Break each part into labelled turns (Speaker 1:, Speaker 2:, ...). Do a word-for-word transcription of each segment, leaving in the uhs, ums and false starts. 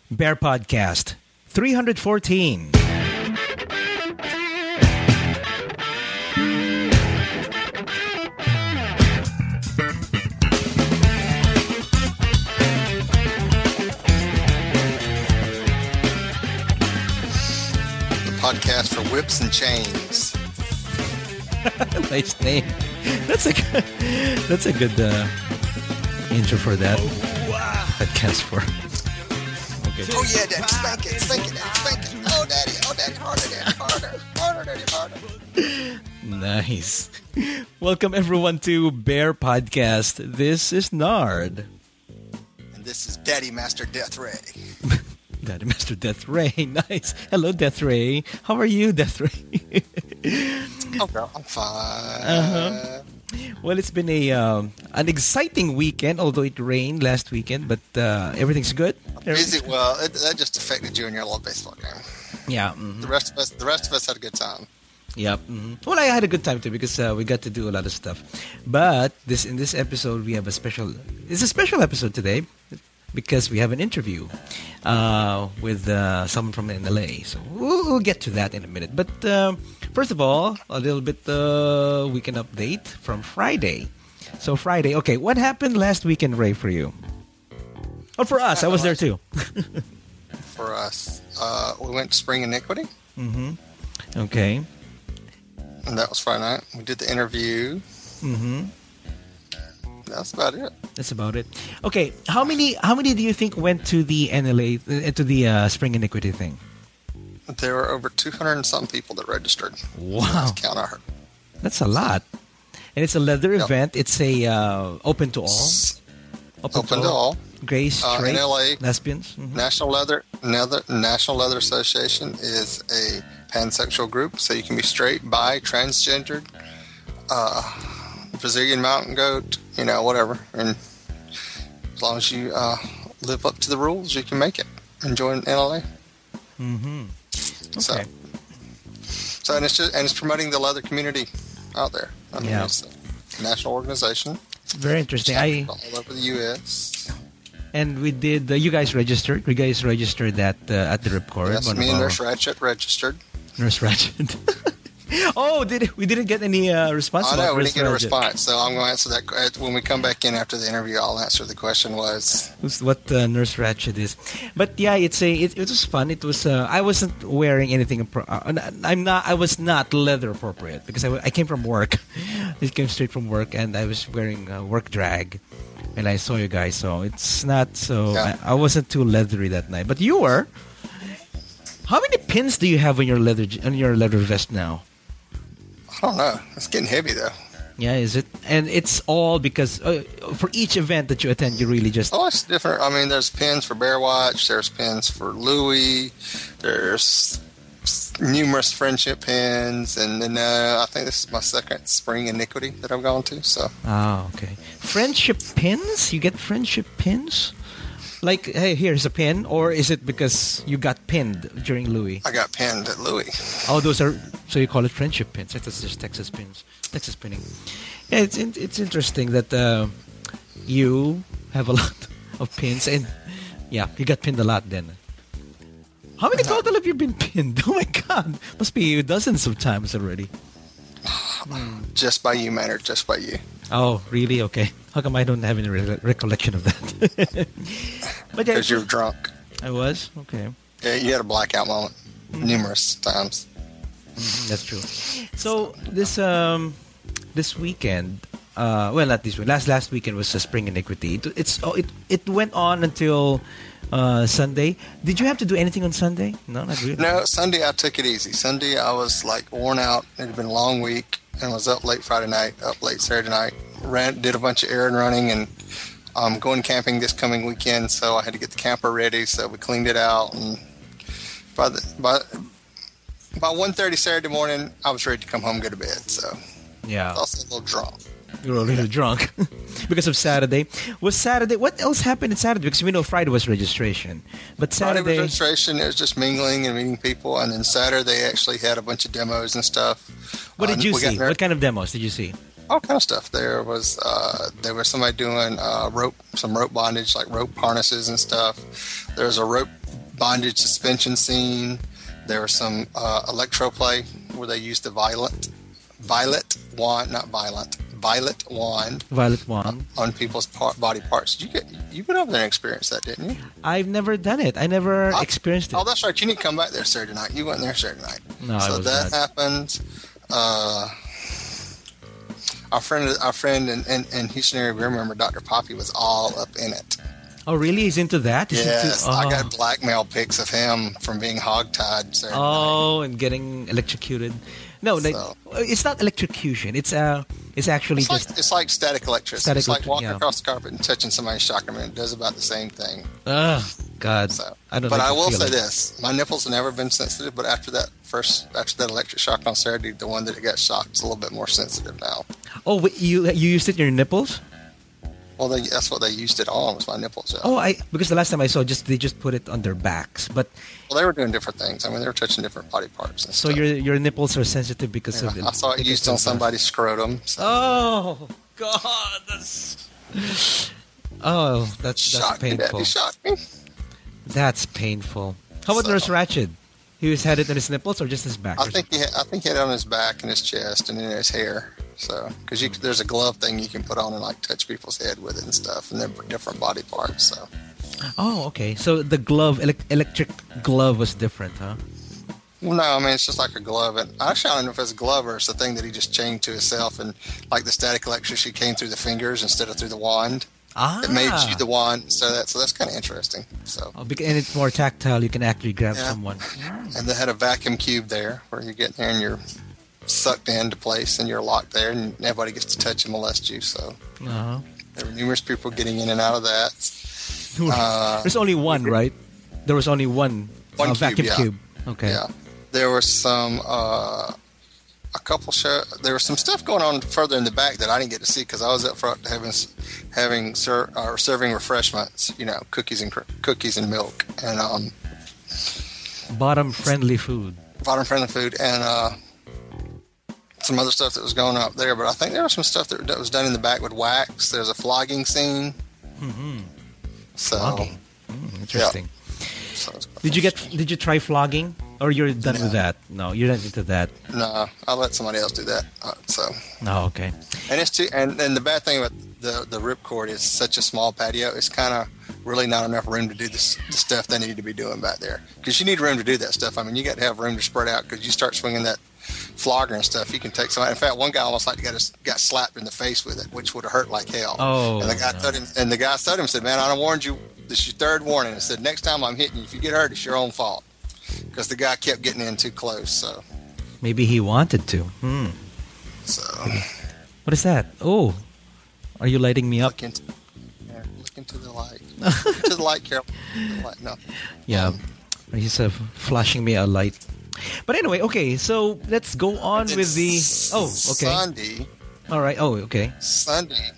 Speaker 1: Bear Podcast three fourteen.
Speaker 2: Podcast for whips and chains.
Speaker 1: Nice name. That's a good, that's a good uh, intro for that.
Speaker 2: Oh, wow.
Speaker 1: Podcast for. Okay.
Speaker 2: Oh yeah, Daddy, spank it, spank it, Daddy, spank it. Oh, Daddy, oh, Daddy, harder, Daddy, harder, harder, Daddy, harder.
Speaker 1: Nice. Welcome everyone to Bear Podcast. This is Nard.
Speaker 2: And this is Daddy Master Death Ray.
Speaker 1: Daddy Master Death Ray. Nice. Hello, Death Ray. How are you, Death Ray?
Speaker 2: Oh, girl, I'm fine.
Speaker 1: Uh-huh. Well, it's been a um, an exciting weekend, although it rained last weekend, but uh, everything's good.
Speaker 2: Busy. Well, it, that just affected you and your little baseball game.
Speaker 1: Yeah. Mm-hmm.
Speaker 2: The rest of us, the rest of us had a good time.
Speaker 1: Yep. Mm-hmm. Well, I had a good time too because uh, we got to do a lot of stuff. But this in this episode, we have a special. It's a special episode today because we have an interview uh, with uh, someone from the N L A. So we'll, we'll get to that in a minute. But uh, first of all, a little bit uh, weekend update from Friday. So Friday, okay, what happened last weekend, Ray, for you? Oh, for us, I was there too.
Speaker 2: For us, uh, we went to Spring Iniquity.
Speaker 1: Mm-hmm. Okay.
Speaker 2: And that was Friday night. We did the interview.
Speaker 1: Mm-hmm.
Speaker 2: That's about it.
Speaker 1: That's about it. Okay, how many how many do you think went to the N L A uh, to the uh, Spring Iniquity thing?
Speaker 2: There were over two hundred and some people that registered.
Speaker 1: Wow,
Speaker 2: Last count I heard.
Speaker 1: That's a lot. And it's a leather
Speaker 2: Yep.
Speaker 1: event. It's a uh, open to all.
Speaker 2: Open, open to all.
Speaker 1: Gay,
Speaker 2: Uh,
Speaker 1: straight,
Speaker 2: in L A,
Speaker 1: lesbians. Mm-hmm.
Speaker 2: National Leather Nether, National Leather Association is a pansexual group, so you can be straight, bi, transgendered, uh, Brazilian mountain goat, you know, whatever. And as long as you uh, live up to the rules, you can make it and join N L A.
Speaker 1: Mm-hmm.
Speaker 2: So,
Speaker 1: Okay.
Speaker 2: so and it's just and it's promoting the leather community out there. I mean,
Speaker 1: Yeah.
Speaker 2: it's a national organization.
Speaker 1: Very interesting. I
Speaker 2: all over the U S
Speaker 1: and we did. Uh, you guys registered. You guys registered that uh, at the Ripcord.
Speaker 2: Yes,
Speaker 1: one
Speaker 2: me
Speaker 1: of
Speaker 2: and
Speaker 1: our-
Speaker 2: Nurse Ratchet registered.
Speaker 1: Nurse Ratchet. Oh, did we didn't get any uh, response?
Speaker 2: I
Speaker 1: about
Speaker 2: know, we
Speaker 1: Nurse
Speaker 2: didn't get a
Speaker 1: Ratchet.
Speaker 2: response, so I'm going to answer that. uh, When we come back in after the interview, I'll answer the question was...
Speaker 1: Who's what uh, Nurse Ratchet is. But yeah, it's a it, it was fun. It was uh, I wasn't wearing anything. Appro- uh, I'm not. I was not leather appropriate because I, I came from work. I came straight from work, and I was wearing uh, work drag. And I saw you guys, so it's not so.
Speaker 2: Yeah.
Speaker 1: I, I wasn't too leathery that night, but you were. How many pins do you have on your leather on your leather vest now?
Speaker 2: I don't know. It's getting heavy, though.
Speaker 1: Yeah, is it? And it's all because uh, for each event that you attend, you really just.
Speaker 2: Oh, it's different. I mean, there's pins for Bear Watch. There's pins for Louis. There's numerous friendship pins. And then uh, I think this is my second Spring Iniquity that I've gone to. So.
Speaker 1: Oh, okay. Friendship pins? You get friendship pins? Like, hey, here's a pin, or is it because you got pinned during Louis?
Speaker 2: I got pinned at Louis.
Speaker 1: Oh, those are so you call it friendship pins? I thought it's just Texas pins, Texas pinning. Yeah, it's in, it's interesting that uh, you have a lot of pins, and yeah, you got pinned a lot then. How many total have you been pinned? Oh my God, must be dozens of times already.
Speaker 2: Just by you, Maynard. Just by you.
Speaker 1: Oh, really? Okay. How come I don't have any re- recollection of that? But yeah,
Speaker 2: Because you were drunk.
Speaker 1: I was? Okay.
Speaker 2: Yeah, you had a blackout moment. Numerous times.
Speaker 1: Mm, that's true. So this um this weekend, uh, well, not this week. Last last weekend was a Spring Iniquity. It, it's oh, it it went on until uh, Sunday. Did you have to do anything on Sunday? No, not really.
Speaker 2: No, Sunday I took it easy. Sunday I was like worn out. It had been a long week and was up late Friday night, up late Saturday night. Ran, did a bunch of errand running and um, going camping this coming weekend. So I had to get the camper ready. So we cleaned it out and by the by by one thirty Saturday morning, I was ready to come home and go to bed. So
Speaker 1: Yeah.
Speaker 2: I was also a little drunk.
Speaker 1: You were a little drunk because of Saturday. Was Saturday? What else happened on Saturday? Because we know Friday was registration, but
Speaker 2: Friday
Speaker 1: Saturday.
Speaker 2: was registration. It was just mingling and meeting people. And then Saturday they actually had a bunch of demos and stuff.
Speaker 1: What did
Speaker 2: Uh,
Speaker 1: you
Speaker 2: we got
Speaker 1: see?
Speaker 2: ner-
Speaker 1: What kind of demos did you see?
Speaker 2: all kind of stuff. There was uh, there was somebody doing uh, rope, some rope bondage, like rope harnesses and stuff. There was a rope bondage suspension scene. There was some uh, electroplay where they used the violet, violet wand, not violent, violet wand.
Speaker 1: Violet wand.
Speaker 2: On people's part, body parts. Did you get, you went over there and experienced that, didn't you?
Speaker 1: I've never done it. I never
Speaker 2: I,
Speaker 1: experienced it.
Speaker 2: Oh, that's right. You need to come back there Saturday night. You went there Saturday night.
Speaker 1: No,
Speaker 2: so
Speaker 1: I was
Speaker 2: that
Speaker 1: not.
Speaker 2: happened. Uh, our friend, our friend in, in, in Houston area, we remember Doctor Poppy was all up in it.
Speaker 1: Oh, really? He's into that? He's
Speaker 2: Yes,
Speaker 1: into, oh.
Speaker 2: I got blackmail pics of him from being hogtied Saturday
Speaker 1: Oh, and getting electrocuted. No, like,
Speaker 2: So-
Speaker 1: it's not electrocution. It's uh, it's actually
Speaker 2: It's like,
Speaker 1: just.
Speaker 2: it's like static electricity.
Speaker 1: Static
Speaker 2: it's like
Speaker 1: electric-
Speaker 2: walking
Speaker 1: yeah.
Speaker 2: across the carpet and touching somebody's chakra. It does about the same thing.
Speaker 1: Oh, God.
Speaker 2: So,
Speaker 1: I don't
Speaker 2: but
Speaker 1: like
Speaker 2: I
Speaker 1: the
Speaker 2: will say
Speaker 1: feeling.
Speaker 2: this: my nipples have never been sensitive, but after that first, after that electric shock on Saturday, the one that got shocked is a little bit more sensitive now.
Speaker 1: Oh, wait, you you used it in your nipples?
Speaker 2: Well, they, that's what they used it on was my nipples. Yeah.
Speaker 1: Oh, I because the last time I saw, just they just put it on their backs. But
Speaker 2: Well, they were doing different things. I mean, they were touching different body parts. And
Speaker 1: so
Speaker 2: stuff.
Speaker 1: your your nipples are sensitive because
Speaker 2: Yeah,
Speaker 1: of it.
Speaker 2: I saw it
Speaker 1: because
Speaker 2: used
Speaker 1: of
Speaker 2: on
Speaker 1: the-
Speaker 2: somebody's scrotum. So
Speaker 1: Oh God, that's. Oh, that's that's
Speaker 2: shocked me,
Speaker 1: painful.
Speaker 2: Daddy, shocked me.
Speaker 1: That's painful. How about
Speaker 2: So-
Speaker 1: Nurse Ratched? He was had it on his nipples or just his back?
Speaker 2: I
Speaker 1: or
Speaker 2: think he had, I think he had it on his back and his chest and in his hair. So, because you there's a glove thing you can put on and like touch people's head with it and stuff, and they're different body parts. So,
Speaker 1: something? Oh, okay. So the glove, elec electric glove, was different, huh?
Speaker 2: well, no, I mean it's just like a glove. And actually, I don't know if it's a glove or it's a thing that he just chained to himself, and like the static electricity came through the fingers instead of through the wand.
Speaker 1: Ah,
Speaker 2: It made you the wand, so that so that's kind of interesting. So,
Speaker 1: Oh, bec- and it's more tactile. You can actually grab
Speaker 2: Yeah.
Speaker 1: someone.
Speaker 2: and they had a vacuum cube there where you get there and you're sucked into place and you're locked there, and everybody gets to touch and molest you. So.
Speaker 1: Uh-huh.
Speaker 2: There were numerous people getting in and out of that. Uh,
Speaker 1: There's only one, right? There was only one,
Speaker 2: One
Speaker 1: uh,
Speaker 2: cube,
Speaker 1: vacuum
Speaker 2: yeah.
Speaker 1: cube. Okay.
Speaker 2: Yeah, there was some, uh, a couple show. There was some stuff going on further in the back that I didn't get to see because I was up front having having ser- or serving refreshments. You know, cookies and cr- cookies and milk and um,
Speaker 1: Bottom friendly food.
Speaker 2: bottom friendly food and uh, some other stuff that was going up there. But I think there was some stuff that, that was done in the back with wax. There's a flogging scene.
Speaker 1: Mm-hmm.
Speaker 2: So,
Speaker 1: Flogging. Mm, interesting.
Speaker 2: so it's-
Speaker 1: Did you get? Did you try flogging? Or you're done with that? No, you're not into that.
Speaker 2: No, I'll let somebody else do that. Uh, so,
Speaker 1: No, okay.
Speaker 2: and it's too, and, and the bad thing about the the ripcord is such a small patio. It's kind of really not enough room to do this, the stuff they need to be doing back there. Because you need room to do that stuff. I mean, you got to have room to spread out. Because you start swinging that flogger and stuff, you can take somebody. In fact, one guy almost like got us- got slapped in the face with it, which would have hurt like hell.
Speaker 1: Oh,
Speaker 2: and the guy
Speaker 1: no.
Speaker 2: told him, and the guy told him, said, "Man, I done warned you. This is your third warning." I said, "Next time I'm hitting you, if you get hurt, it's your own fault." Because the guy kept getting in too close. So,
Speaker 1: Maybe he wanted to. Hmm.
Speaker 2: so.
Speaker 1: What is that? Oh, are you lighting me up?
Speaker 2: Look into, yeah, look into the light. Look into the light, Carol. The light, no.
Speaker 1: Yeah,
Speaker 2: Um,
Speaker 1: he's uh, flashing me a light. But anyway, okay. So let's go on
Speaker 2: and
Speaker 1: with the.
Speaker 2: s-
Speaker 1: Oh, okay.
Speaker 2: Sunday,
Speaker 1: All right. Oh, okay.
Speaker 2: Sunday,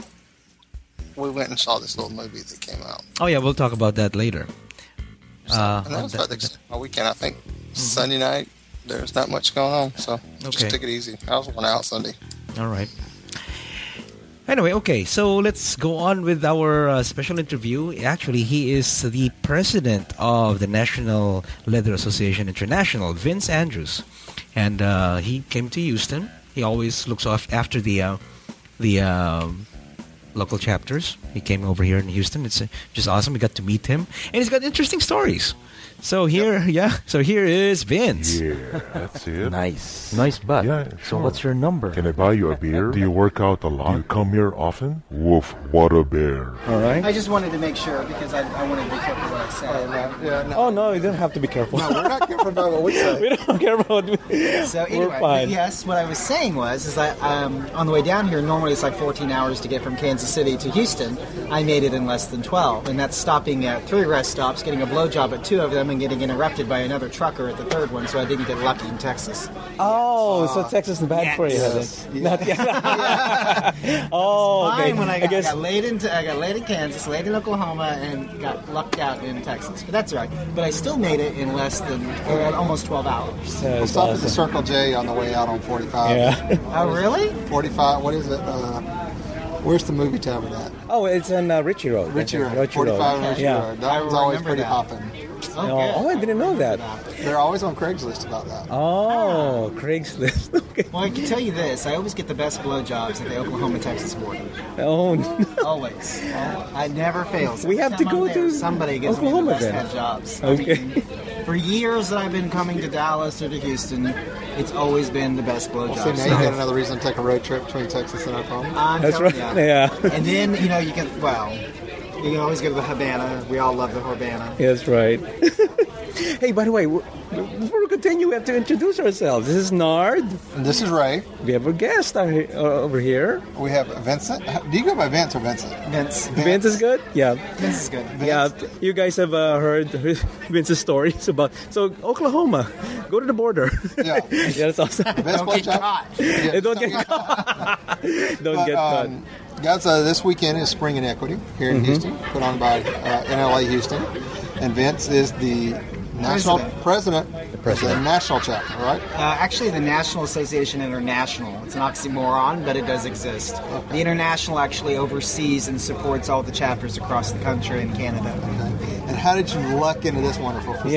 Speaker 2: we went and saw this little movie that came out.
Speaker 1: Oh yeah, we'll talk about that later. Uh,
Speaker 2: and that was
Speaker 1: that-
Speaker 2: about the extent of my weekend. I think Sunday night, there's not much going on. So just
Speaker 1: Okay.
Speaker 2: take it easy. I was worn out Sunday.
Speaker 1: All right. Anyway, okay, so let's go on with our uh, special interview. Actually, he is the president of the National Leather Association International, Vince Andrews, and uh, he came to Houston. He always looks off after the uh, the um local chapters. He came over here in Houston. It's uh, just awesome. We got to meet him, and he's got interesting stories. So here, yeah. So here is Vince.
Speaker 3: Yeah, that's it.
Speaker 4: Nice. Nice butt.
Speaker 3: Yeah,
Speaker 4: So
Speaker 3: sure.
Speaker 4: what's your number?
Speaker 3: Can I buy you a beer? Do you work out a lot? Do you come here often? Woof, what a bear.
Speaker 4: All right.
Speaker 5: I just wanted to make sure because I, I wanted to be careful what I said.
Speaker 2: Yeah, no,
Speaker 1: Oh no, you don't have to be careful.
Speaker 2: no, we're not careful about what we say.
Speaker 1: We don't care about.
Speaker 5: So anyway,
Speaker 1: We're fine.
Speaker 5: yes, what I was saying was, is that um, on the way down here, normally it's like fourteen hours to get from Kansas City to Houston. I made it in less than twelve, and that's stopping at three rest stops, getting a blowjob at two of them, and getting interrupted by another trucker at the third one. So I didn't get lucky in Texas.
Speaker 1: Oh, so Texas is bad for you,
Speaker 2: Yes.
Speaker 1: is it? Not yet. Oh, okay.
Speaker 5: Fine when I got, I
Speaker 1: guess.
Speaker 5: got laid into I got laid in Kansas, laid in Oklahoma, and got lucked out in Texas. But that's all right. But I still made it in less than or at almost twelve hours.
Speaker 1: uh, it's
Speaker 2: Stop at the
Speaker 1: awesome.
Speaker 2: Circle J on the way out on forty-five.
Speaker 1: Yeah.
Speaker 5: Oh, really?
Speaker 2: forty-five, what is it? Uh, where's the movie tavern at?
Speaker 1: Oh, it's on uh, Ritchie Road.
Speaker 2: Richie Road.
Speaker 1: Ritchie
Speaker 2: forty-five
Speaker 1: Road.
Speaker 2: Richie
Speaker 1: Yeah.
Speaker 2: Road. That
Speaker 5: I
Speaker 2: one's always
Speaker 5: remember
Speaker 2: pretty
Speaker 5: that.
Speaker 2: popping.
Speaker 5: Oh,
Speaker 1: oh,
Speaker 5: good.
Speaker 1: oh, I didn't know that.
Speaker 2: They're always on Craigslist about that.
Speaker 1: Oh, Craigslist. Okay.
Speaker 5: Well, I can tell you this. I always get the best blowjobs at the Oklahoma-Texas border.
Speaker 1: Oh, no.
Speaker 5: Always. I never fails.
Speaker 1: We have
Speaker 5: Every
Speaker 1: to
Speaker 5: time
Speaker 1: go
Speaker 5: I'm there,
Speaker 1: to
Speaker 5: somebody gives
Speaker 1: Oklahoma
Speaker 5: me the best
Speaker 1: then.
Speaker 5: head jobs. I
Speaker 1: Okay.
Speaker 5: mean, for years that I've been coming to Dallas or to Houston, it's always been the best blowjobs.
Speaker 2: So now you got another reason to take a road trip between Texas and Oklahoma.
Speaker 5: I'm
Speaker 1: That's
Speaker 5: telling
Speaker 1: right.
Speaker 5: ya.
Speaker 1: Yeah.
Speaker 5: And then, you know, you can, well, you can always go to the Havana. We all love the Havana.
Speaker 1: That's right. Hey, by the way, w- before we continue, we have to introduce ourselves. This is Nard.
Speaker 2: And this is Ray.
Speaker 1: We have a guest out here, uh, over here.
Speaker 2: We have Vincent. Do you go by Vince or Vincent?
Speaker 5: Vince.
Speaker 1: Vince is good? Yeah.
Speaker 5: Vince is good.
Speaker 1: Yeah, you guys have uh, heard Vince's stories about... So, Oklahoma, go to the border.
Speaker 2: Yeah.
Speaker 1: Yeah, that's awesome.
Speaker 2: Best
Speaker 5: Don't get
Speaker 2: blowjob-
Speaker 5: caught.
Speaker 2: Yeah,
Speaker 1: Hey, don't get caught. Don't
Speaker 2: But,
Speaker 1: get caught.
Speaker 2: um, guys, uh, this weekend is Spring in Equity here in Houston, put on by uh, N L A Houston. And Vince is the national president,
Speaker 5: President.
Speaker 1: president.
Speaker 2: of the national chapter, right?
Speaker 5: Uh, actually, the National Association International. It's an oxymoron, but it does exist. The International actually oversees and supports all the chapters across the country and Canada.
Speaker 2: And how did you luck into this wonderful position?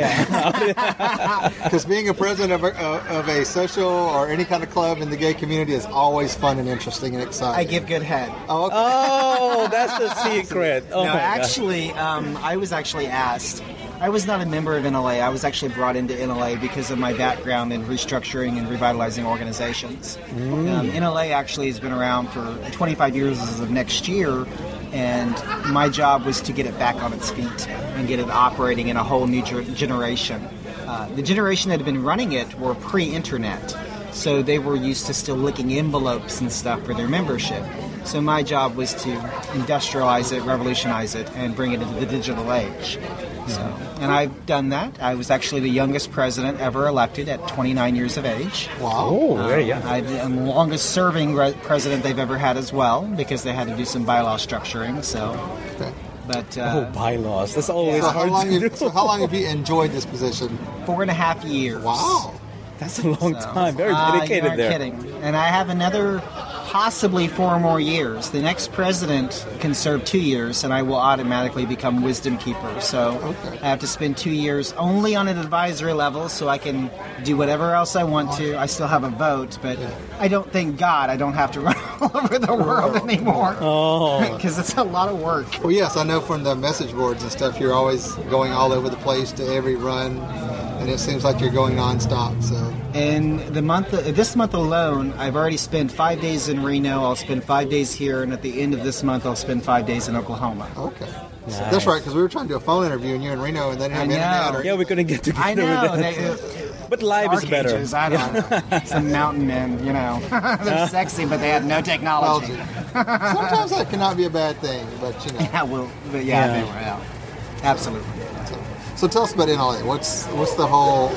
Speaker 1: Yeah.
Speaker 2: Because being a president of a, of a social or any kind of club in the gay community is always fun and interesting and exciting.
Speaker 5: I give good head.
Speaker 2: Oh, okay.
Speaker 1: Oh, that's the secret. Oh,
Speaker 5: no,
Speaker 1: my God.
Speaker 5: actually, um, I was actually asked. I was not a member of N L A. I was actually brought into N L A because of my background in restructuring and revitalizing organizations.
Speaker 1: Mm.
Speaker 5: Um, N L A actually has been around for twenty-five years as of next year, and my job was to get it back on its feet and get it operating in a whole new ger- generation. Uh, the generation that had been running it were pre-internet, so they were used to still licking envelopes and stuff for their membership. So my job was to industrialize it, revolutionize it, and bring it into the digital age. So, and I've done that. I was actually the youngest president ever elected at twenty-nine years of age.
Speaker 2: Wow.
Speaker 1: Oh, very young.
Speaker 5: I'm the longest serving re- president they've ever had as well, because they had to do some bylaw structuring. So,
Speaker 2: Okay.
Speaker 5: but
Speaker 1: Oh,
Speaker 5: uh,
Speaker 1: bylaws. That's always
Speaker 2: So how,
Speaker 1: hard
Speaker 2: long
Speaker 1: to
Speaker 2: have,
Speaker 1: do.
Speaker 2: so how long have you enjoyed this position?
Speaker 5: four and a half years.
Speaker 2: Wow.
Speaker 1: That's a long
Speaker 5: So,
Speaker 1: time. Very
Speaker 5: uh,
Speaker 1: dedicated
Speaker 5: you aren't
Speaker 1: there.
Speaker 5: kidding. And I have another possibly four more years. The next president can serve two years, and I will automatically become wisdom keeper. So
Speaker 2: Okay.
Speaker 5: I have to spend two years only on an advisory level, so I can do whatever else I want to. I still have a vote, but I don't thank God I don't have to run all over the world anymore.
Speaker 1: Oh.
Speaker 5: Because it's a lot of work.
Speaker 2: Well, yes, I know from the message boards and stuff, you're always going all over the place to every run, and it seems like you're going nonstop. So,
Speaker 5: And the month, this month alone, I've already spent five days in Reno. I'll spend five days here, and at the end of this month, I'll spend five days in Oklahoma.
Speaker 2: okay.
Speaker 1: Nice.
Speaker 2: That's right, because we were trying to do a phone interview, and you're in Reno, and they didn't have
Speaker 5: I know.
Speaker 2: internet. Or,
Speaker 1: Yeah, we couldn't get together
Speaker 5: I know.
Speaker 1: with that.
Speaker 5: They, uh,
Speaker 1: But live is
Speaker 5: Dark
Speaker 1: better.
Speaker 5: Ages, I don't know. Some mountain men, you know. They're sexy, but they have no technology.
Speaker 2: Sometimes that cannot be a bad thing, but you know.
Speaker 5: Yeah, well, but yeah,
Speaker 1: Yeah.
Speaker 5: they were out. Absolutely.
Speaker 2: So, so tell us about N L A. What's what's the whole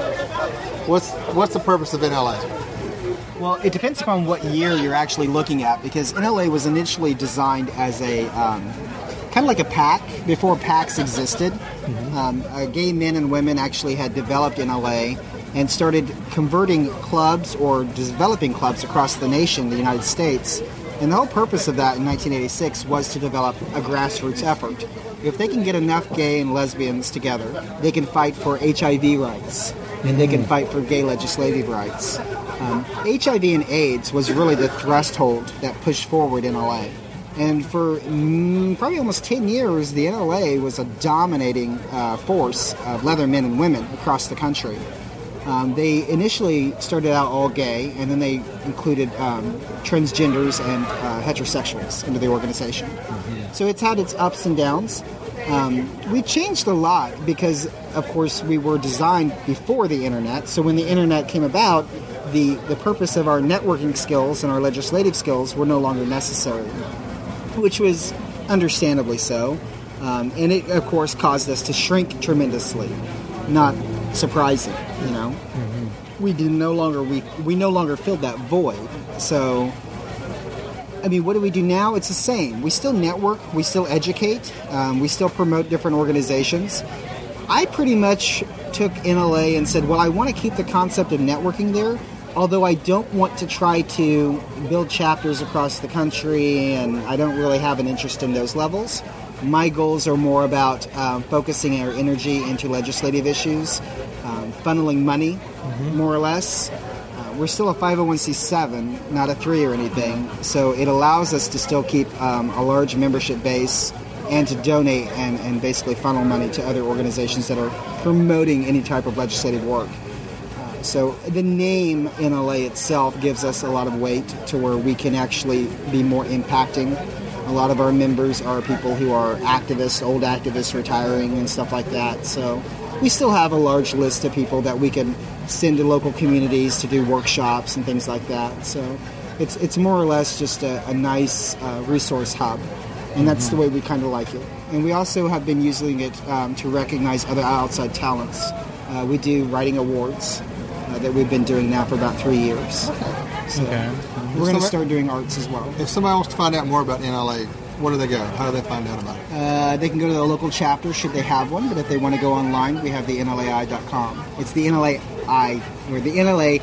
Speaker 2: what's what's the purpose of N L A?
Speaker 5: Well, it depends upon what year you're actually looking at, because N L A was initially designed as a um, kind of like a PAC before PACs existed. Um, uh, gay men and women actually had developed N L A and started converting clubs or developing clubs across the nation, the United States. And the whole purpose of that in nineteen eighty-six was to develop a grassroots effort. If they can get enough gay and lesbians together, they can fight for H I V rights, and they can fight for gay legislative rights. Um, H I V and AIDS was really the threshold that pushed forward N L A. And for mm, probably almost ten years, the N L A was a dominating uh, force of leather men and women across the country. Um, they initially started out all gay, and then they included um, transgenders and uh, heterosexuals into the organization. So it's had its ups and downs. Um, we changed a lot because, of course, we were designed before the internet. So when the internet came about, the, the purpose of our networking skills and our legislative skills were no longer necessary, which was understandably so. Um, and it, of course, caused us to shrink tremendously. Not surprising, you know. Mm-hmm. We did no longer we we no longer filled that void. So, I mean, what do we do now? It's the same. We still network, we still educate, um, we still promote different organizations. I pretty much took N L A and said, well, I want to keep the concept of networking there, although I don't want to try to build chapters across the country, and I don't really have an interest in those levels. My goals are more about um, focusing our energy into legislative issues, um, funneling money, mm-hmm. more or less. Uh, we're still a five oh one c seven, not a three or anything, so it allows us to still keep um, a large membership base and to donate and, and basically funnel money to other organizations that are promoting any type of legislative work. Uh, so the name N L A itself gives us a lot of weight to where we can actually be more impacting. A lot of our members are people who are activists, old activists retiring and stuff like that. So we still have a large list of people that we can send to local communities to do workshops and things like that. So it's it's more or less just a, a nice uh, resource hub. And that's the way we kind of like it. And we also have been using it um, to recognize other outside talents. Uh, we do writing awards uh, that we've been doing now for about three years.
Speaker 4: Okay.
Speaker 5: So
Speaker 4: okay.
Speaker 5: We're going to start doing arts as well.
Speaker 4: If somebody wants to find out more about N L A, where do they go? How do they find out about it?
Speaker 5: Uh, they can go to the local chapter should they have one, but if they want to go online, we have the N L A I dot com. It's the N L A I, or the N L A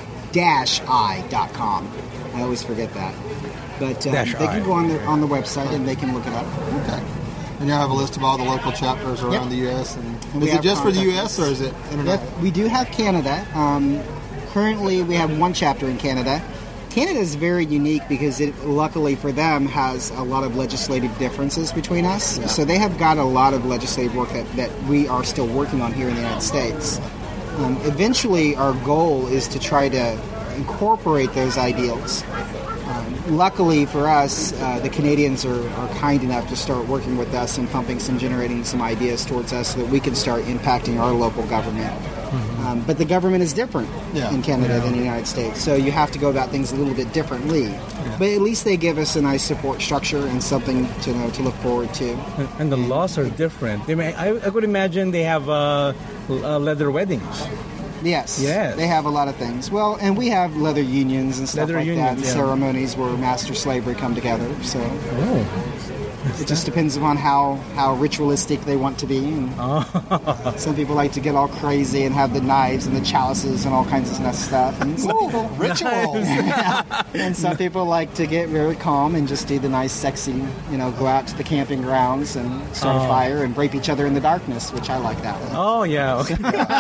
Speaker 5: I dot com. I always forget that. But um, they can go on the on the website and they can look it up.
Speaker 4: Okay. And you have a list of all the local chapters around
Speaker 5: yep.
Speaker 4: the U S And,
Speaker 5: and
Speaker 4: is it just for the U S or is it international?
Speaker 5: Yep. We do have Canada. Um, currently, we have one chapter in Canada. Canada is very unique because it, luckily for them, has a lot of legislative differences between us. Yeah. So they have got a lot of legislative work that, that we are still working on here in the United States. Um, eventually, our goal is to try to incorporate those ideals. Um, luckily for us, uh, the Canadians are, are kind enough to start working with us and pumping some, generating some ideas towards us so that we can start impacting our local government. Mm-hmm. Um, but the government is different yeah. in Canada yeah. than the United States, so you have to go about things a little bit differently. Yeah. But at least they give us a nice support structure and something to you know to look forward to.
Speaker 6: And, and the laws are different. They may, I, I could imagine they have uh, uh, leather weddings.
Speaker 5: Yes.
Speaker 6: Yes.
Speaker 5: They have a lot of things. Well, and we have leather unions and stuff
Speaker 6: leather
Speaker 5: like
Speaker 6: unions,
Speaker 5: that, and
Speaker 6: yeah.
Speaker 5: ceremonies where master slavery come together. So
Speaker 6: oh.
Speaker 5: it just depends upon how, how ritualistic they want to be. And
Speaker 6: oh.
Speaker 5: Some people like to get all crazy and have the knives and the chalices and all kinds of stuff. And some
Speaker 4: Ooh,
Speaker 5: people,
Speaker 4: ritual.
Speaker 5: yeah. And some people like to get very calm and just do the nice, sexy, you know, go out to the camping grounds and start
Speaker 6: oh.
Speaker 5: a fire and rape each other in the darkness, which I like that one.
Speaker 6: Oh, yeah. Okay.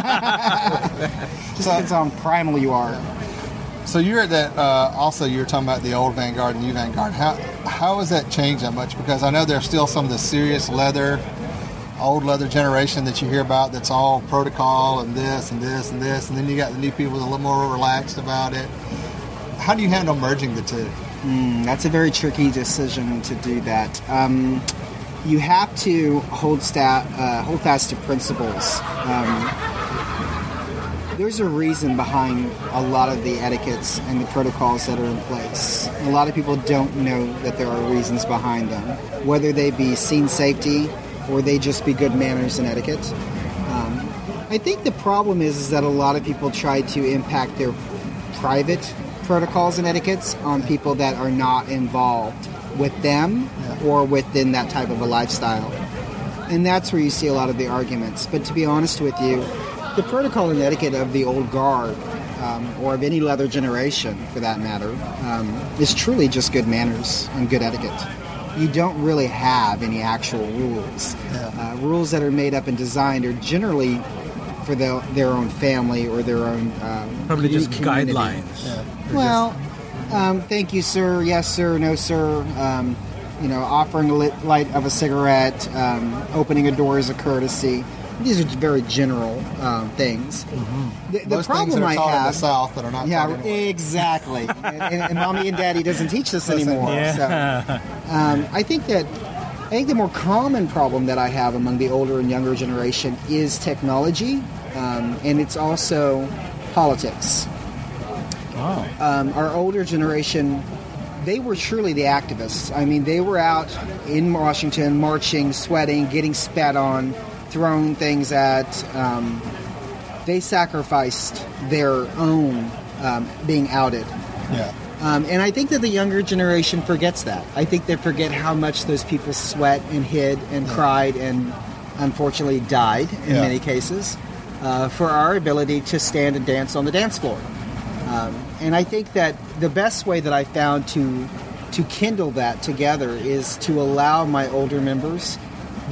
Speaker 5: Just depends on how primal you are.
Speaker 4: So you're at that. Uh, also, you were talking about the old Vanguard and new Vanguard. How how has that changed that much? Because I know there's still some of the serious leather, old leather generation that you hear about. That's all protocol and this and this and this, and then you got the new people that are a little more relaxed about it. How do you handle merging the two?
Speaker 5: Mm, that's a very tricky decision to do that. Um, you have to hold sta- uh, hold fast to principles. Um, There's a reason behind a lot of the etiquettes and the protocols that are in place. A lot of people don't know that there are reasons behind them, whether they be scene safety or they just be good manners and etiquette. Um, I think the problem is, is that a lot of people try to impact their private protocols and etiquettes on people that are not involved with them yeah. or within that type of a lifestyle. And that's where you see a lot of the arguments. But to be honest with you, the protocol and etiquette of the old guard, um, or of any leather generation for that matter, um, is truly just good manners and good etiquette. You don't really have any actual rules. Yeah. Uh, rules that are made up and designed are generally for the, their own family or their own um,
Speaker 6: probably just
Speaker 5: community.
Speaker 6: Guidelines.
Speaker 5: Yeah. Well, um, thank you, sir. Yes, sir. No, sir. Um, you know, offering a lit light of a cigarette, um, opening a door as a courtesy. These are very general um, things.
Speaker 4: Mm-hmm.
Speaker 5: The, the
Speaker 4: Most
Speaker 5: problem
Speaker 4: things that are
Speaker 5: I
Speaker 4: taught
Speaker 5: have,
Speaker 4: in the South that are not
Speaker 5: yeah,
Speaker 4: taught anymore.
Speaker 5: exactly. and, and, and mommy and daddy doesn't teach this anymore.
Speaker 6: Yeah.
Speaker 5: So, um, I think that I think the more common problem that I have among the older and younger generation is technology, um, and it's also politics.
Speaker 6: Wow.
Speaker 5: Um, our older generation, they were truly the activists. I mean, they were out in Washington, marching, sweating, getting spat on, thrown things at. Um, they sacrificed their own um, being outed.
Speaker 4: Yeah.
Speaker 5: Um, and I think that the younger generation forgets that. I think they forget how much those people sweat and hid and yeah. cried and unfortunately died in
Speaker 4: yeah.
Speaker 5: many cases uh, for our ability to stand and dance on the dance floor. Um, and I think that the best way that I found to to kindle that together is to allow my older members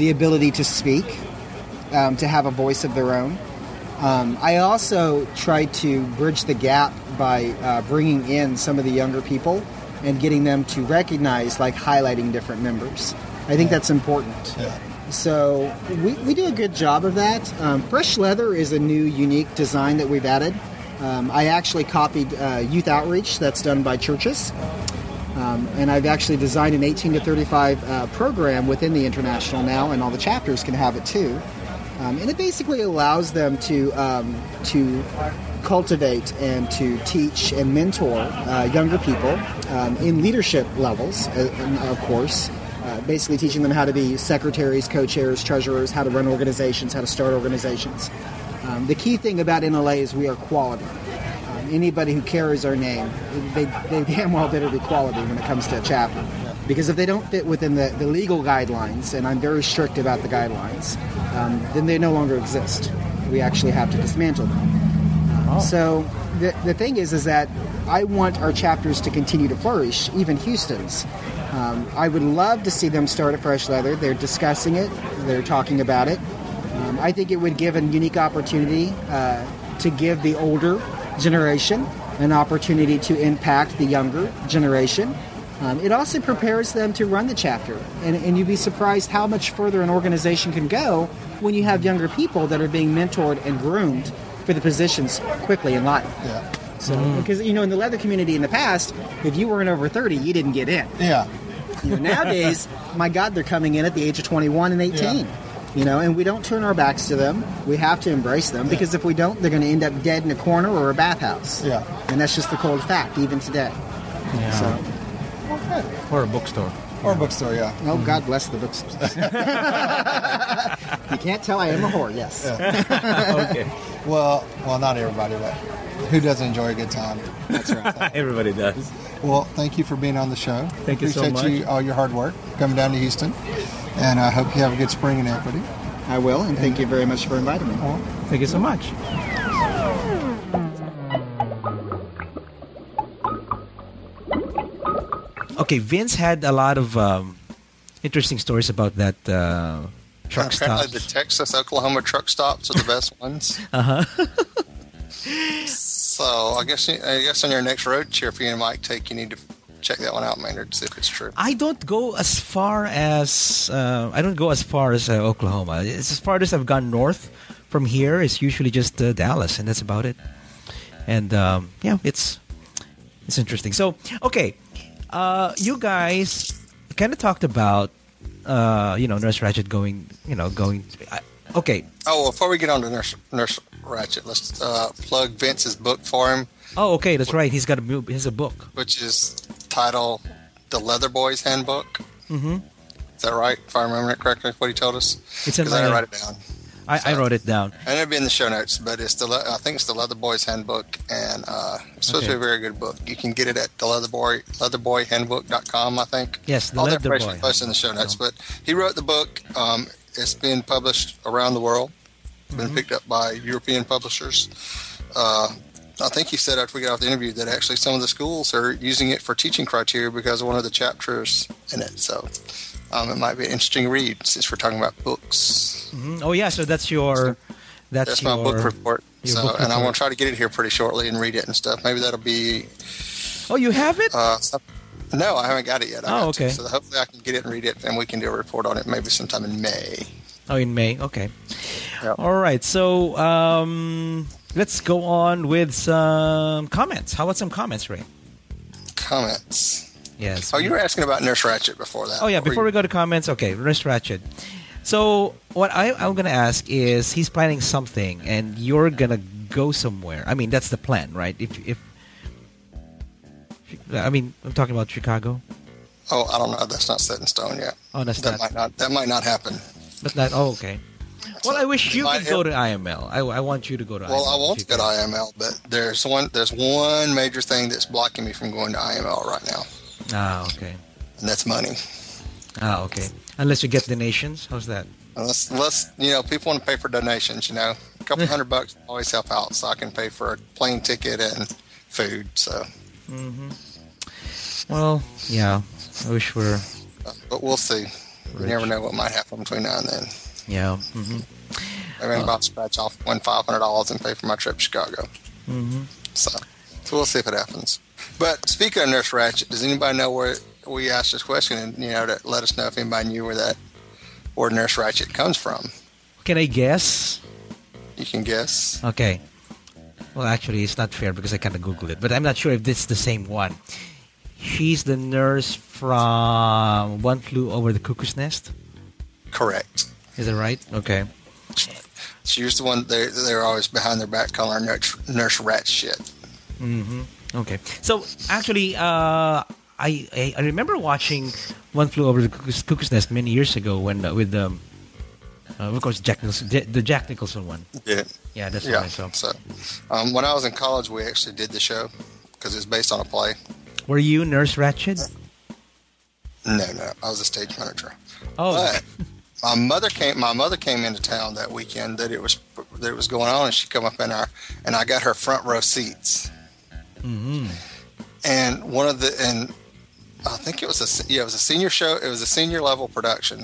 Speaker 5: the ability to speak, um, to have a voice of their own. Um, I also try to bridge the gap by uh, bringing in some of the younger people and getting them to recognize, like highlighting different members. I think that's important.
Speaker 4: Yeah.
Speaker 5: So we, we do a good job of that. Um, Fresh Leather is a new, unique design that we've added. Um, I actually copied uh, youth outreach that's done by churches. Um, and I've actually designed an eighteen to thirty-five uh, program within the International now, and all the chapters can have it too. Um, and it basically allows them to um, to cultivate and to teach and mentor uh, younger people um, in leadership levels, uh, of course. Uh, basically teaching them how to be secretaries, co-chairs, treasurers, how to run organizations, how to start organizations. Um, the key thing about N L A is we are quality. Um, anybody who carries our name, they, they damn well better be quality when it comes to a chapter. Because if they don't fit within the, the legal guidelines, and I'm very strict about the guidelines, um, then they no longer exist. We actually have to dismantle them. Um, oh. So the, the thing is, is that I want our chapters to continue to flourish, even Houston's. Um, I would love to see them start at Fresh Leather. They're discussing it. They're talking about it. Um, I think it would give a unique opportunity uh, to give the older generation an opportunity to impact the younger generation. Um, it also prepares them to run the chapter. And, and you'd be surprised how much further an organization can go when you have younger people that are being mentored and groomed for the positions quickly in life.
Speaker 4: Yeah.
Speaker 5: So, because, you know, in the leather community in the past, if you weren't over thirty, you didn't get in.
Speaker 4: Yeah.
Speaker 5: You know, nowadays, my God, they're coming in at the age of twenty-one and eighteen. Yeah. You know, and we don't turn our backs to them. We have to embrace them, yeah. because if we don't, they're going to end up dead in a corner or a bathhouse.
Speaker 4: Yeah.
Speaker 5: And that's just the cold fact, even today.
Speaker 6: Yeah.
Speaker 5: So.
Speaker 4: Okay.
Speaker 6: Or a bookstore.
Speaker 4: Or a bookstore, yeah.
Speaker 5: Oh, God bless the bookstores. You can't tell I am a whore, yes.
Speaker 4: Yeah.
Speaker 6: Okay.
Speaker 4: Well, well, not everybody, but who doesn't enjoy a good time?
Speaker 5: That's right.
Speaker 6: Everybody does.
Speaker 4: Well, thank you for being on the show.
Speaker 6: Thank you so
Speaker 4: Appreciate
Speaker 6: much.
Speaker 4: you, all your hard work coming down to Houston. And I hope you have a good spring in Equity.
Speaker 5: I will, and thank you very much for inviting me.
Speaker 4: Well,
Speaker 6: Thank you so much.
Speaker 1: Okay, Vince had a lot of um, interesting stories about that uh, truck
Speaker 2: Apparently
Speaker 1: stops.
Speaker 2: the Texas, Oklahoma truck stops are the best ones.
Speaker 1: Uh-huh.
Speaker 2: So I guess I guess on your next road trip you might take, you need to check that one out, Maynard, to see if it's true.
Speaker 1: I don't go as far as uh, I don't go as far as uh, Oklahoma. It's as far as I've gone north from here. It's usually just uh, Dallas, and that's about it. And um, yeah, it's it's interesting. So okay, uh, you guys kind of talked about uh, you know Nurse Ratched going you know going. I, okay.
Speaker 2: Oh, well, before we get on to Nurse Nurse Ratched, let's uh, plug Vince's book for him.
Speaker 1: Oh, okay, that's right. He's got a mu- he has a book,
Speaker 2: which is titled The Leather Boys Handbook.
Speaker 1: Mm-hmm.
Speaker 2: Is that right? If I remember it correctly, what he told us?
Speaker 1: It's in
Speaker 2: Because
Speaker 1: my.
Speaker 2: I didn't write it down.
Speaker 1: I,
Speaker 2: So-
Speaker 1: I wrote it down.
Speaker 2: And it'll be in the show notes, but it's the Le- I think it's the Leather Boys Handbook, and uh, it's supposed
Speaker 1: Okay.
Speaker 2: to be a very good book. You can get it at the Leatherboy leatherboy handbook dot com, I think.
Speaker 1: Yes, the
Speaker 2: all the
Speaker 1: Leather
Speaker 2: information
Speaker 1: Boy.
Speaker 2: is posted in the show notes. But he wrote the book. Um, it's been published around the world. It's been
Speaker 1: Mm-hmm.
Speaker 2: picked up by European publishers. Uh, I think he said after we got off the interview that actually some of the schools are using it for teaching criteria because of one of the chapters in it. So um, it might be an interesting read since we're talking about books.
Speaker 1: Mhm. Oh yeah, so that's your that's,
Speaker 2: That's
Speaker 1: your
Speaker 2: my book report.
Speaker 1: your
Speaker 2: So,
Speaker 1: book
Speaker 2: and I'm
Speaker 1: report.
Speaker 2: going to try to get it here pretty shortly and read it and stuff. Maybe that'll be.
Speaker 1: Oh, you have it?
Speaker 2: Uh, some- no, I haven't got it yet. I
Speaker 1: Oh,
Speaker 2: got to.
Speaker 1: okay.
Speaker 2: So hopefully I can get it and read it, and we can do a report on it maybe sometime in May.
Speaker 1: Oh, in May. Okay.
Speaker 2: Yep.
Speaker 1: All right. So um, let's go on with some comments. How about some comments, Ray?
Speaker 2: Comments.
Speaker 1: Yes.
Speaker 2: Oh, you were asking about Nurse Ratched before that.
Speaker 1: Oh yeah.
Speaker 2: What were
Speaker 1: Before
Speaker 2: you-
Speaker 1: we go to comments, okay. Nurse Ratched. So what I, I'm gonna ask is, he's planning something, and you're gonna go somewhere. I mean, that's the plan, right? If if I mean, I'm talking about Chicago.
Speaker 2: Oh, I don't know. That's not set in stone yet.
Speaker 1: Oh, that's
Speaker 2: that
Speaker 1: not.
Speaker 2: might not. That might not happen.
Speaker 1: That's not. Oh, okay. Well, I wish
Speaker 2: It
Speaker 1: you
Speaker 2: might
Speaker 1: could go
Speaker 2: help.
Speaker 1: to I M L. I, I want you to go to
Speaker 2: Well,
Speaker 1: I M L.
Speaker 2: I want to go to I M L, but there's one. There's one major thing that's blocking me from going to I M L right now,
Speaker 1: Ah, okay.
Speaker 2: and that's money.
Speaker 1: Ah, okay. Unless you get donations. How's that?
Speaker 2: Unless, unless you know, people want to pay for donations. You know, a couple hundred bucks will always help out, so I can pay for a plane ticket and food. So,
Speaker 1: Mm-hmm. Well, yeah. I wish we're.
Speaker 2: uh, but we'll see. You never know what might happen between now and then.
Speaker 1: Yeah. Mm-hmm.
Speaker 2: I'm going to scratch off one five hundred dollars and pay for my trip to Chicago.
Speaker 1: Mm-hmm.
Speaker 2: So, so we'll see if it happens. But speaking of Nurse Ratched, does anybody know where we asked this question? And you know, to let us know if anybody knew where that where Nurse Ratched comes from.
Speaker 1: Can I guess?
Speaker 2: You can guess.
Speaker 1: Okay. Well, actually, it's not fair because I kind of Googled it, but I'm not sure if this is the same one. She's the nurse from One Flew Over the Cuckoo's Nest.
Speaker 2: Correct.
Speaker 1: Is that right? Okay.
Speaker 2: She was the one they they're always behind their back calling her Nurse, nurse Rat shit.
Speaker 1: Mm-hmm. Okay. So actually, uh, I, I I remember watching One Flew Over the Cuckoo's, Cuckoo's Nest many years ago when uh, with um, uh, of course Jack Nicholson, the Jack Nicholson one.
Speaker 2: Yeah.
Speaker 1: Yeah, that's
Speaker 2: yeah.
Speaker 1: what I saw.
Speaker 2: So, um, when I was in college, we actually did the show because it's based on a play.
Speaker 1: Were you Nurse Ratched?
Speaker 2: No, no, I was a stage manager.
Speaker 1: Oh.
Speaker 2: But my mother came. My mother came into town that weekend that it was that it was going on, and she come up in our and I got her front row seats.
Speaker 1: Mm-hmm.
Speaker 2: And one of the and I think it was a yeah it was a senior show. It was a senior level production.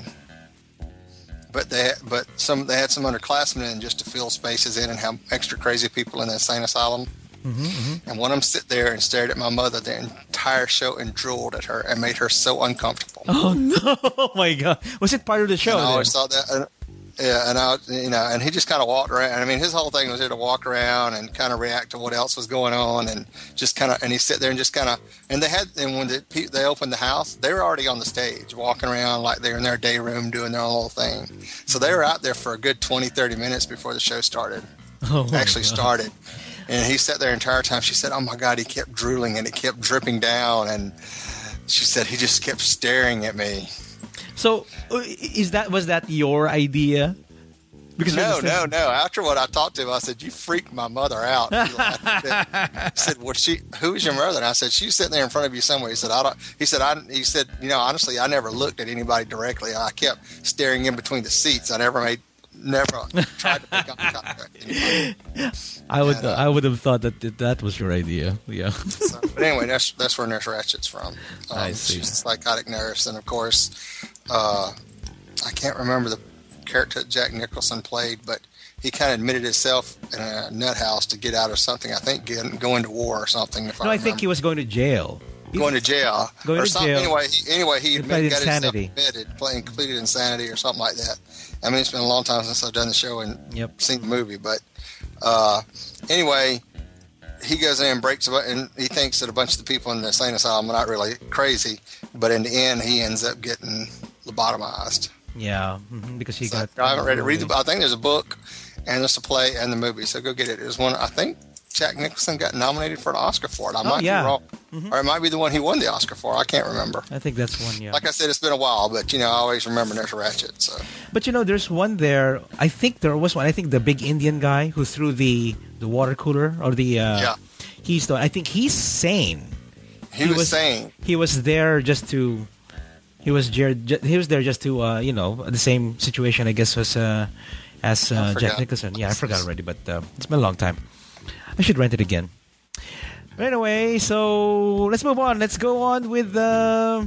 Speaker 2: But they but some they had some underclassmen in just to fill spaces in and have extra crazy people in the insane asylum.
Speaker 1: Mm-hmm, mm-hmm.
Speaker 2: And one of them sit there and stared at my mother the entire show and drooled at her and made her so uncomfortable.
Speaker 1: Oh no! Oh my God! Was it part of the show?
Speaker 2: And I always
Speaker 1: then?
Speaker 2: thought that. And, yeah, and I, you know, and he just kind of walked around. I mean, his whole thing was there to walk around and kind of react to what else was going on, and just kind of, and he sit there and just kind of, and they had, and when the, they opened the house, they were already on the stage, walking around like they're in their day room doing their own little thing. So they were out there for a good twenty, thirty minutes before the show started.
Speaker 1: Oh
Speaker 2: actually
Speaker 1: God.
Speaker 2: started. And he sat there the entire time. She said, "Oh my God," he kept drooling and it kept dripping down, and she said he just kept staring at me.
Speaker 1: So, uh, is that was that your idea? Because
Speaker 2: No, no, no. After what I talked to him, I said, "You freaked my mother out." He laughed a bit. He said, "Well, she, who is your mother?" And I said, "She's sitting there in front of you somewhere." He said, "I don't." He said, "I." He said, "You know, honestly, I never looked at anybody directly. I kept staring in between the seats. I never made, never tried to make eye contact with anybody."
Speaker 1: I would,
Speaker 2: And, uh,
Speaker 1: I would have thought that that, that was your idea. Yeah.
Speaker 2: So, but anyway, that's that's where Nurse Ratched's from. Um,
Speaker 1: I see.
Speaker 2: She's a psychotic nurse, and of course, uh, I can't remember the character that Jack Nicholson played, but he kind of admitted himself in a nut house to get out of something. I think get, going to war or something. If
Speaker 1: No,
Speaker 2: I,
Speaker 1: I think he was going to jail.
Speaker 2: going to jail
Speaker 1: Going
Speaker 2: or
Speaker 1: to
Speaker 2: something.
Speaker 1: jail.
Speaker 2: Anyway, he, anyway, he
Speaker 1: He
Speaker 2: admitted,
Speaker 1: played
Speaker 2: got
Speaker 1: insanity.
Speaker 2: himself admitted, playing completed insanity or something like that. I mean, it's been a long time since I've done the show and
Speaker 1: Yep.
Speaker 2: seen the movie, but uh, anyway, he goes in and breaks, about, and he thinks that a bunch of the people in the insane asylum are not really crazy, but in the end, he ends up getting lobotomized.
Speaker 1: Yeah, mhm, because he
Speaker 2: So,
Speaker 1: got.
Speaker 2: I haven't read it. Read the, I think there's a book, and there's a play and the movie. So go get it. It was one. I think Jack Nicholson got nominated for an Oscar for it. I
Speaker 1: Oh,
Speaker 2: might
Speaker 1: yeah.
Speaker 2: be wrong, or it might be the one he won the Oscar for. I can't remember.
Speaker 1: I think that's one. Yeah.
Speaker 2: Like I said, it's been a while, but you know, I always remember Nurse Ratched. So
Speaker 1: But you know, there's one there. I think there was one. I think the big Indian guy who threw the the water cooler or the. Uh,
Speaker 2: Yeah.
Speaker 1: He's the. I think he's sane.
Speaker 2: he,
Speaker 1: He
Speaker 2: was,
Speaker 1: was-
Speaker 2: saying,
Speaker 1: He was there just to. He was jer- ju- he was there just to uh, you know the same situation I guess was uh, as
Speaker 2: I
Speaker 1: uh, Jack
Speaker 2: forgot.
Speaker 1: Nicholson. Yeah, I forgot already, but uh, it's been a long time. I should rent it again. But anyway, so let's move on. Let's go on with uh,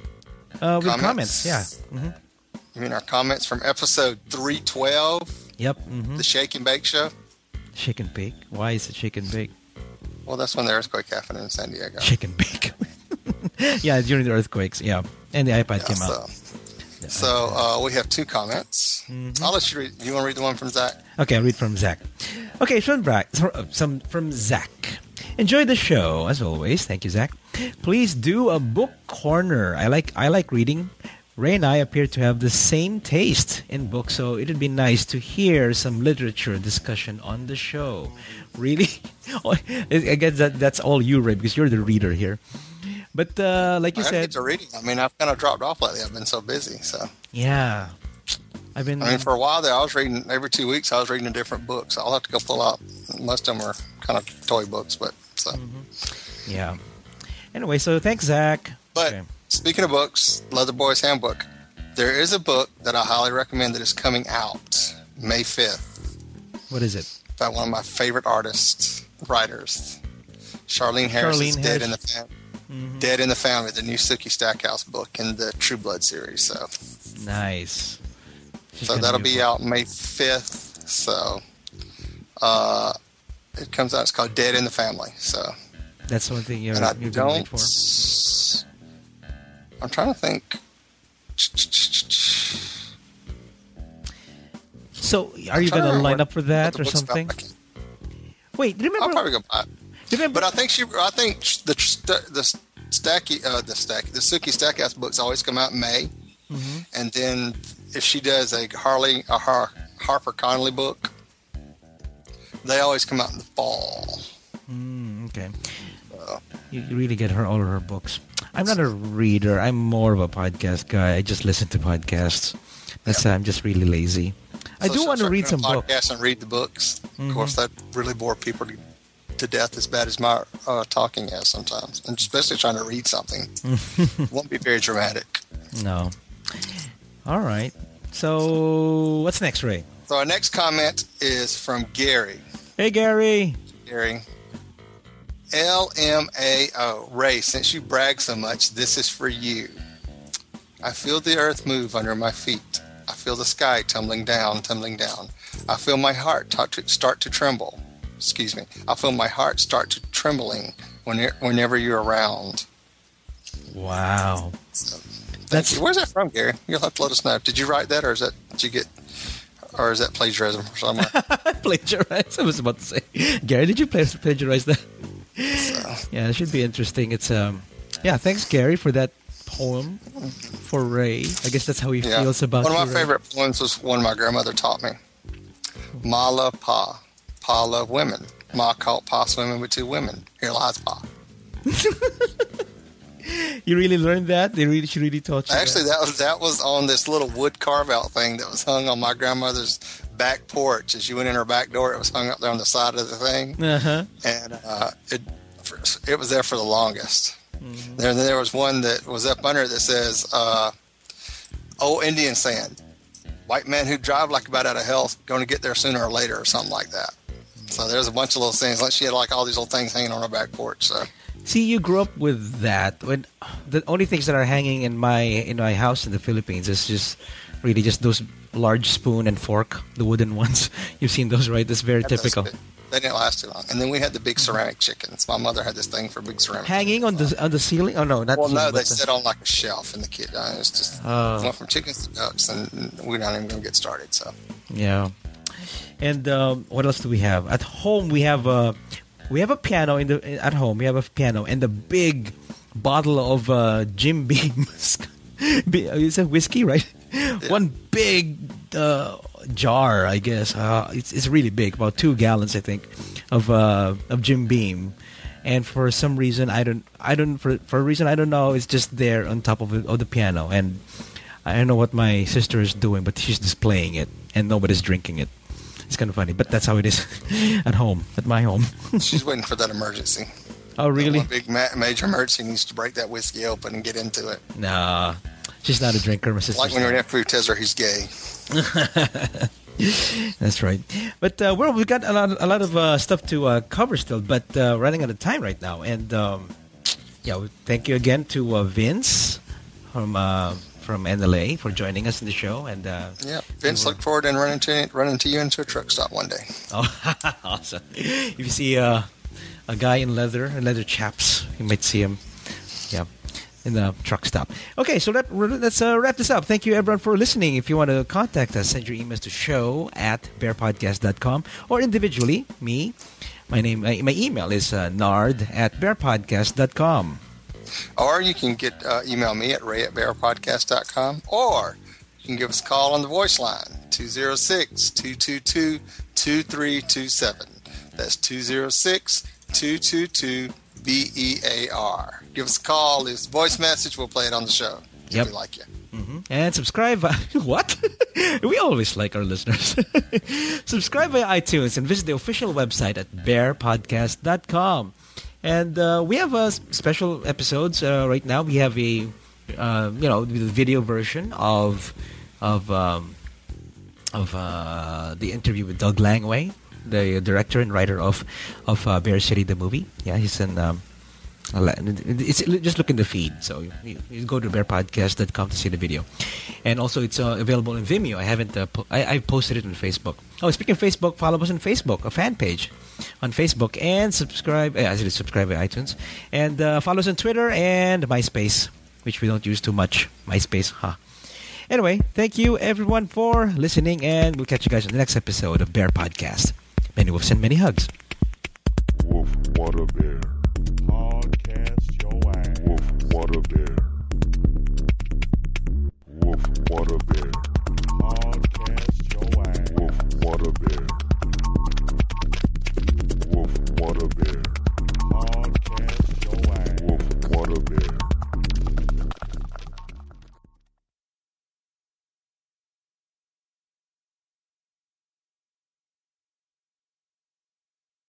Speaker 1: uh, with comments.
Speaker 2: Comments?
Speaker 1: Yeah. hmm
Speaker 2: you mean our comments from episode three twelve,
Speaker 1: Yep. hmm
Speaker 2: the Shake and Bake Show?
Speaker 1: Shake and bake. Why is it shake and bake?
Speaker 2: Well, that's when the earthquake happened in San Diego.
Speaker 1: Shake and bake. Yeah, during the earthquakes. Yeah, and the iPad
Speaker 2: Yeah,
Speaker 1: came
Speaker 2: so
Speaker 1: out.
Speaker 2: so uh, we have two comments.
Speaker 1: Mm-hmm.
Speaker 2: I'll let you read. You want to read the one from Zach?
Speaker 1: Okay, I'll read from Zach. Okay, from Bra- some from Zach. Enjoy the show as always. Thank you, Zach. Please do a book corner. I like I like reading. Ray and I appear to have the same taste in books, so it'd be nice to hear some literature discussion on the show. Really? I guess that that's all you, Ray, because you're the reader here. But uh, like you
Speaker 2: I
Speaker 1: said,
Speaker 2: get to reading. I mean, I've kind of dropped off lately. I've been so busy. So
Speaker 1: yeah, I've been.
Speaker 2: I mean, for a while there, I was reading every two weeks. I was reading a different book. So I'll have to go pull out. Most of them are kind of toy books, but so.
Speaker 1: yeah. Anyway, so thanks, Zach.
Speaker 2: But
Speaker 1: Okay.
Speaker 2: speaking of books, Leather Boy's Handbook. There is a book that I highly recommend that is coming out May fifth
Speaker 1: What is it?
Speaker 2: by one of my favorite artists, writers. Charlene Harris
Speaker 1: Charlene
Speaker 2: is dead
Speaker 1: Harris.
Speaker 2: in the family. Mm-hmm. Dead in the Family, the new Sookie Stackhouse book in the True Blood series. So
Speaker 1: nice. She's
Speaker 2: so that'll be out May fifth. So uh, it comes out. It's called Dead in the Family. So
Speaker 1: that's one thing you're,
Speaker 2: and I
Speaker 1: you're
Speaker 2: don't,
Speaker 1: going for.
Speaker 2: I'm trying to think.
Speaker 1: So, are you going to line up for that or something? Wait, remember?
Speaker 2: I'll probably go buy it.
Speaker 1: Remember?
Speaker 2: But I think she, I think the the Stacky, uh, the Stack, the Sookie Stackhouse books always come out in May, mm-hmm. and then if she does a Harley, a Har, Harper Conley book, they always come out in the fall.
Speaker 1: Mm, okay, uh, you, you really get her all of her books. I'm not a reader. I'm more of a podcast guy. I just listen to podcasts. That's yeah. I'm just really lazy. I
Speaker 2: so
Speaker 1: do want to read some books.
Speaker 2: Podcast and read the books. Mm-hmm. Of course, that really bore people to, to death as bad as my uh, talking has sometimes, and especially trying to read something. It won't be very dramatic.
Speaker 1: No. All right. So, what's next, Ray?
Speaker 2: So, our next comment is from Gary.
Speaker 1: Hey, Gary.
Speaker 2: Gary. L M A O. Ray, since you brag so much, this is for you. I feel the earth move under my feet. I feel the sky tumbling down, tumbling down. I feel my heart start to tremble. Excuse me. I feel my heart start to trembling whenever you're around.
Speaker 1: Wow.
Speaker 2: So, That's you. Where's that from, Gary? You'll have to let us know. Did you write that, or is that did you get, or is that plagiarism from somewhere?
Speaker 1: Plagiarized. I was about to say, Gary, did you plagiarize that? So. Yeah, it should be interesting. It's um, yeah. Thanks, Gary, for that poem for Ray. I guess that's how he yeah. feels about.
Speaker 2: One of my
Speaker 1: you,
Speaker 2: favorite Ray. poems was one my grandmother taught me. Ma love Pa, Pa love women. Ma caught Pa swimming with two women. Here lies Pa.
Speaker 1: You really learned that? They really, she really taught you.
Speaker 2: Actually,
Speaker 1: that?
Speaker 2: that was that was on this little wood carve out thing that was hung on my grandmother's back porch. As you went in her back door, it was hung up there on the side of the thing,
Speaker 1: uh-huh.
Speaker 2: and uh, it it was there for the longest. Mm-hmm. There, there was one that was up under it that says, uh, "Old Indian saying, white man who drive like about out of hell, going to get there sooner or later," or something like that. So there's a bunch of little things. Like she had like all these little things hanging on her back porch. So.
Speaker 1: See, you grew up with that. When the only things that are hanging in my in my house in the Philippines is just really just those large spoon and fork, the wooden ones. You've seen those, right? That's very
Speaker 2: that
Speaker 1: typical.
Speaker 2: Does, they didn't last too long. And then we had the big ceramic chickens. My mother had this thing for big ceramic
Speaker 1: hanging
Speaker 2: chickens.
Speaker 1: on the on the ceiling. Oh no, not
Speaker 2: well,
Speaker 1: the
Speaker 2: no,
Speaker 1: ceiling,
Speaker 2: they
Speaker 1: the...
Speaker 2: sit on like a shelf in the kitchen. Uh, it's just uh, went from chickens to ducks, and we're not even going to get started. So
Speaker 1: yeah. And um, what else do we have at home? We have a. Uh, We have a piano in the at home. We have a piano and a big bottle of uh, Jim Beam. Is it whiskey, right? Yeah. One big uh, jar, I guess. Uh, it's it's really big, about two gallons, I think, of uh, of Jim Beam. And for some reason, I don't, I don't, for for a reason I don't know, it's just there on top of it, of the piano, and I don't know what my sister is doing, but she's just playing it, and nobody's drinking it. It's kind of funny, but that's how it is at home, at my home.
Speaker 2: She's waiting for that emergency.
Speaker 1: Oh, really?
Speaker 2: One big ma- major emergency needs to break that whiskey open and get into it.
Speaker 1: Nah, she's not a drinker, my sister.
Speaker 2: Like when your nephew tells her he's gay.
Speaker 1: That's right. But uh, well, we've got a lot, a lot of uh, stuff to uh, cover still, but uh, running out of time right now. And um, yeah, thank you again to uh, Vince from. Uh, From N L A for joining us in the show, and uh,
Speaker 2: yeah, Vince, look forward to running to running to you into a truck stop one day.
Speaker 1: Oh, awesome! If you see uh, a guy in leather, in leather chaps, you might see him, yeah, in the truck stop. Okay, so that, let's uh, wrap this up. Thank you, everyone, for listening. If you want to contact us, send your emails to show at bear podcast dot com or individually, me. My name, my, my email is uh, nard at bear podcast dot com.
Speaker 2: Or you can get uh, email me at ray at bear podcast dot com, or you can give us a call on the voice line, two oh six, two two two, two three two seven. That's two oh six, two two two, B E A R. Give us a call, leave us a voice message, we'll play it on the show.
Speaker 1: Yep.
Speaker 2: If we like you.
Speaker 1: Mm-hmm. And subscribe. What? We always like our listeners. Subscribe via iTunes and visit the official website at bear podcast dot com. And uh, we have uh, special episodes uh, right now. We have a, uh, you know, the video version of of um, of uh, the interview with Doug Langway, the director and writer of of uh, Bear City the movie. Yeah, he's in um, I'll let- It's just look in the feed. So you, you go to bear podcast dot com to see the video, and also it's uh, available in Vimeo. I haven't. Uh, po- I I posted it on Facebook. Oh, speaking of Facebook, follow us on Facebook, a fan page on Facebook, and subscribe. Uh, I said subscribe to iTunes, and uh, follow us on Twitter and MySpace, which we don't use too much. MySpace, huh? Anyway, thank you everyone for listening, and we'll catch you guys on the next episode of Bear Podcast. Many wolves and many hugs.
Speaker 3: Woof, what a bear.
Speaker 7: Podcast your ass.
Speaker 3: Woof, what a bear.